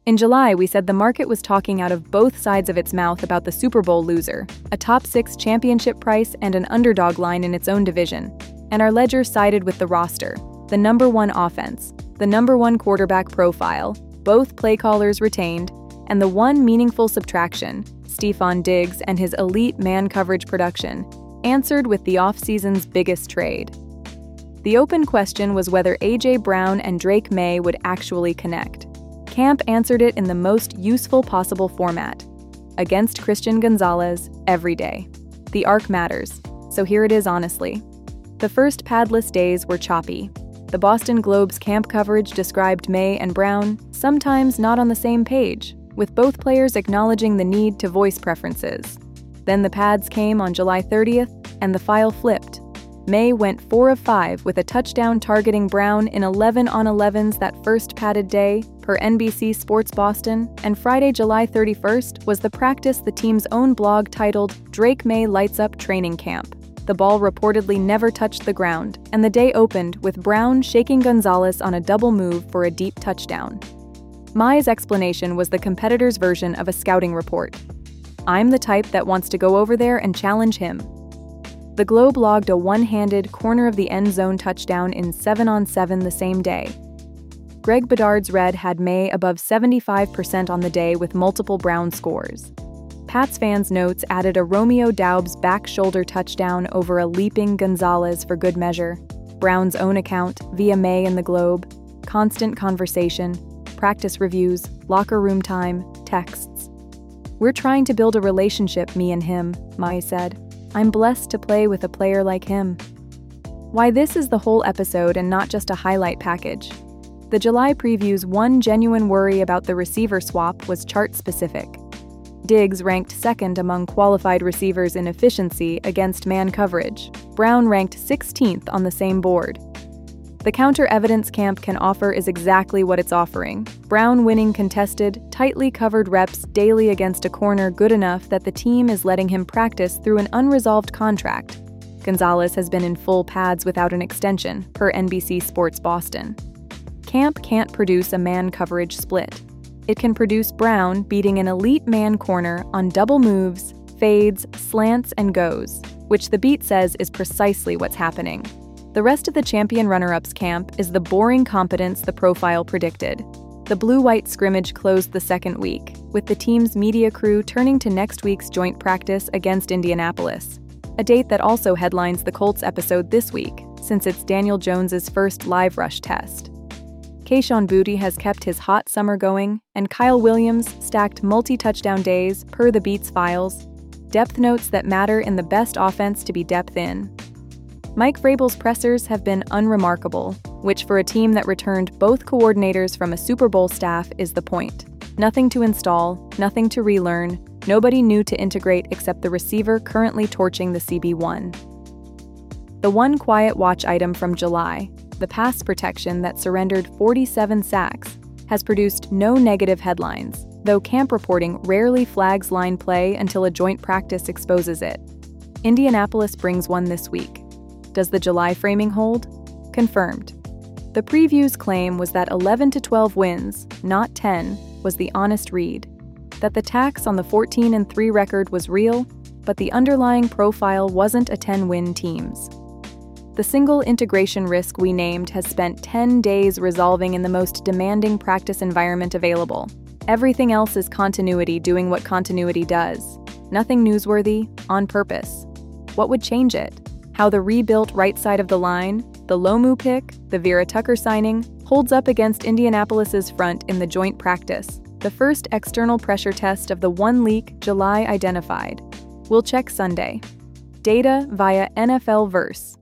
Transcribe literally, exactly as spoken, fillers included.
In July, we said the market was talking out of both sides of its mouth about the Super Bowl loser, a top six championship price and an underdog line in its own division. And our ledger sided with the roster, the number one offense, the number one quarterback profile, both play callers retained, and the one meaningful subtraction, Stefon Diggs and his elite man coverage production, answered with the offseason's biggest trade. The open question was whether A J Brown and Drake May would actually connect. Camp answered it in the most useful possible format. Against Christian Gonzalez, every day. The arc matters, so here it is honestly. The first padless days were choppy. The Boston Globe's camp coverage described May and Brown, sometimes not on the same page, with both players acknowledging the need to voice preferences. Then the pads came on July thirtieth, and the file flipped. May went four of five with a touchdown targeting Brown in eleven on elevens that first padded day, per N B C Sports Boston, and Friday, July thirty-first, was the practice the team's own blog titled Drake May Lights Up Training Camp. The ball reportedly never touched the ground, and the day opened with Brown shaking Gonzalez on a double move for a deep touchdown. May's explanation was the competitor's version of a scouting report. "I'm the type that wants to go over there and challenge him." The Globe logged a one-handed corner of the end zone touchdown in seven on seven the same day. Greg Bedard's Red had May above seventy-five percent on the day with multiple Brown scores. Pats fans' notes added a Romeo Doubs back shoulder touchdown over a leaping Gonzalez for good measure. Brown's own account, via May and the Globe, constant conversation, practice reviews, locker room time, texts. "We're trying to build a relationship, me and him," May said. "I'm blessed to play with a player like him." Why this is the whole episode and not just a highlight package. The July preview's one genuine worry about the receiver swap was chart-specific. Diggs ranked second among qualified receivers in efficiency against man coverage. Brown ranked sixteenth on the same board. The counter-evidence Camp can offer is exactly what it's offering. Brown winning contested, tightly covered reps daily against a corner good enough that the team is letting him practice through an unresolved contract. Gonzalez has been in full pads without an extension, per N B C Sports Boston. Camp can't produce a man coverage split. It can produce Brown beating an elite man corner on double moves, fades, slants, and goes, which the beat says is precisely what's happening. The rest of the champion runner-ups camp is the boring competence the profile predicted. The blue-white scrimmage closed the second week, with the team's media crew turning to next week's joint practice against Indianapolis, a date that also headlines the Colts episode this week, since it's Daniel Jones's first live rush test. Kayshon Boutte has kept his hot summer going, and Kyle Williams stacked multi-touchdown days per the Beats files, depth notes that matter in the best offense to be depth in. Mike Vrabel's pressers have been unremarkable, which for a team that returned both coordinators from a Super Bowl staff is the point. Nothing to install, nothing to relearn, nobody new to integrate except the receiver currently torching the C B one. The one quiet watch item from July, the pass protection that surrendered forty-seven sacks, has produced no negative headlines, though camp reporting rarely flags line play until a joint practice exposes it. Indianapolis brings one this week. Does the July framing hold? Confirmed. The preview's claim was that eleven to twelve wins, not ten, was the honest read. That the tax on the fourteen and three record was real, but the underlying profile wasn't a ten-win team's. The single integration risk we named has spent ten days resolving in the most demanding practice environment available. Everything else is continuity doing what continuity does. Nothing newsworthy, on purpose. What would change it? How the rebuilt right side of the line, the Lomu pick, the Vera Tucker signing, holds up against Indianapolis's front in the joint practice, the first external pressure test of the one leak July identified. We'll check Sunday. Data via N F L Verse.